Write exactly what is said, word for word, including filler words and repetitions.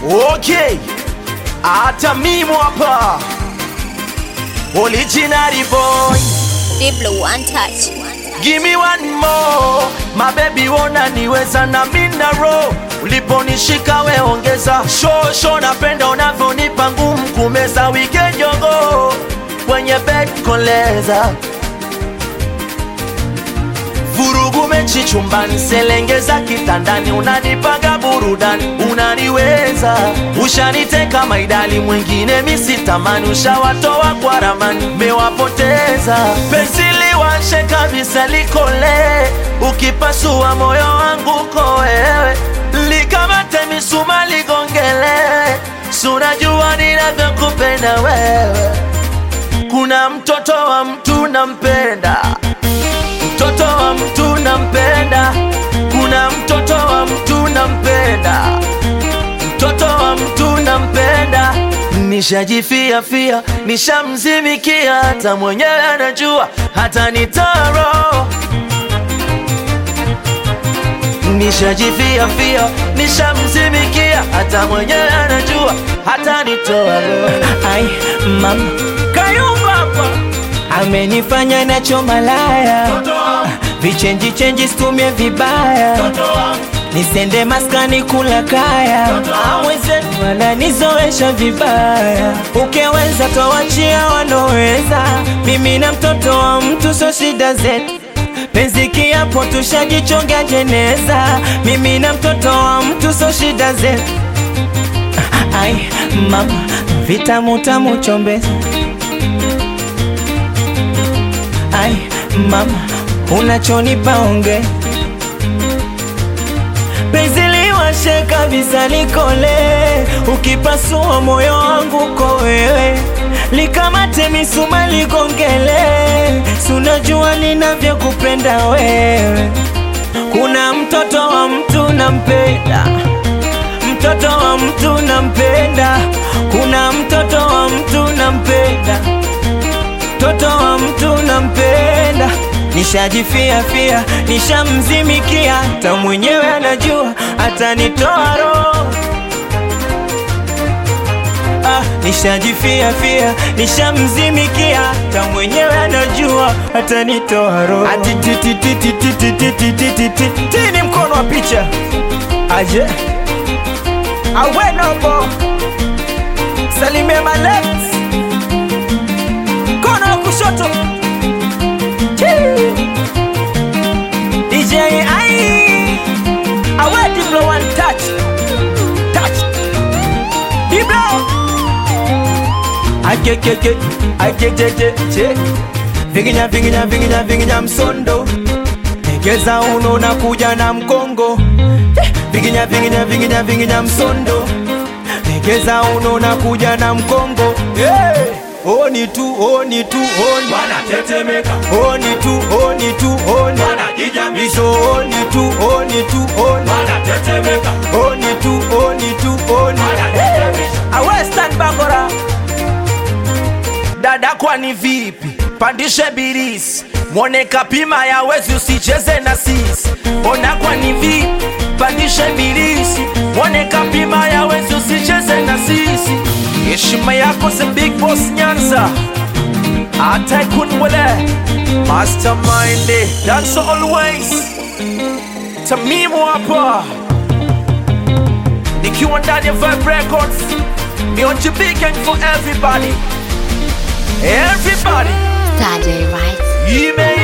Okay, hata mimi hapa original boy Diblo one touch. Give me one more, my baby wona niweza na mina roll. Uliponishika we ongeza show show, napenda unavyonipa ngumu kumeza weekend yogo kwenye bed koleza. Vurugu mechi chumbani, selengeza kitandani, unanipanga burudani, unaniweza. Ushaniteka maidali, mwingine misitamani, ushawatoa kwa ramani, mewapoteza. Pensili washe kabisa likole, ukipasua moyo wangu ko wewe. Likamate misuma ligongele, sunajua ninavyokupenda wewe. Kuna mtoto wa mtu nampenda, mtoto wa mtu nampenda. Kuna mtoto wa mtu nampenda, mtoto wa mtu nampenda. Nishajifia fia, nishamzimikia, hata mwenyewe anajua, hata nitaro. Nishajifia fia, nishamzimikia, hata mwenyewe anajua, hata nitaro. Ai mama Kayumba hapa amenifanya nacho malaya, vichenji chenji stumie vibaya, nisende maskani kula kaya, amwezetu wananizoesha vibaya. Ukeweza towachia wanoweza, mimi na mtoto wa mtu so shida zetu. Penzi kiapo tushajichonga jeneza, mimi na mtoto wa mtu so shida zetu. Ai mama vitamu tamu chombeza. Ai mama unachonipa onge, penzi liwashe kabisa likole, ukipasua moyo wangu ko wewe. Likamate misuma ligongele, sunajua ninavyokupenda wewe. Kuna mtoto wa mtu nampenda, mtoto wa mtu nampenda. Kuna mtoto wa mtu nampenda, mtoto wa mtu nampenda. Nishajifia fia, nishamzimikia, hata mwenyewe anajua, hata nitoa roho. Ah, nishajifia fia, nishamzimikia, hata mwenyewe anajua, hata nitoa roho. Ati ti ti ti ti ti ti ti ti ti ti ti ti ni mkono wa picha. Aje awe nobo salimia my left, kono wa kushoto D J ai awe Diblo one touch touch Diblo akekeke akejeje vinginya vinginya vinginya vinginya msondo, egeza uno na kuja na mkongo. Vinginya vinginya vinginya vinginya msondo, egeza uno na kuja na mkongo. Hey! Oni tu, oni tu, oni wanatetemeka, oni tu, oni tu, oni wanajijamisha, oni tu, oni tu, oni wanatetemeka, oni tu, oni tu, oni wanajijamisha. Awe stand bangora. Dada kwani vipi, pandishe birisi, mwone kapima ya wezi usicheze na sisi. Ona kwani vipi, pandishe birisi, mwone kapima ya wezi usicheze na sisi. Heshima yako se big boss Nyanza, hata ikunwele mastermind, that's always Tamimu hapa nikiwa ndani ya Vibe Records. Me on to big gang for everybody, everybody. Saturday, right? You may